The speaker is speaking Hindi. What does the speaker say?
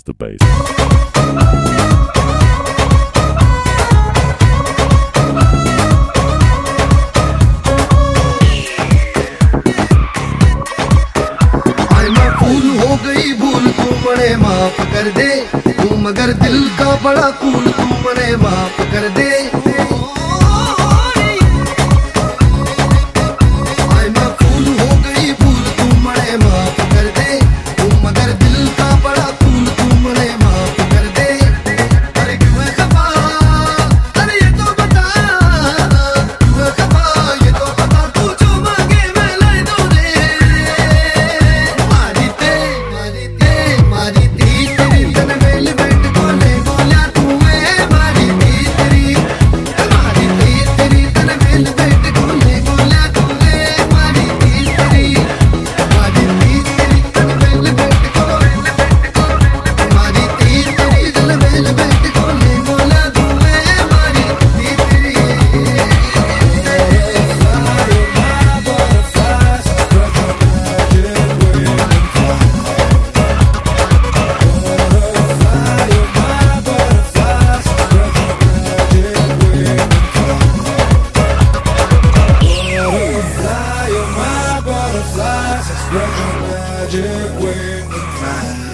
the bass. मने माफ कर दे तू मगर दिल का बड़ा कूल तू मने माफ कर दे मैं फूल हो गई भूल तू मने माफ कर दे तू मगर दिल का बड़ा कूल तू मने माफ कर दे अरे क्यों है खफा अरे ये तो बता क्यों है खफा ये तो बता तू जो मांगे मैं ला दूं रे मारी ते तेरी तन मेल बैठ बोले बोला तू है मारी तेरी तन मेल बैठ बोले बोला तू है मारी तेरी तन मेल बैठ मारी तेरी तन मेल बैठ बोले बोला तू है मारी तेरी Butterflies, spread your magic wings and fly.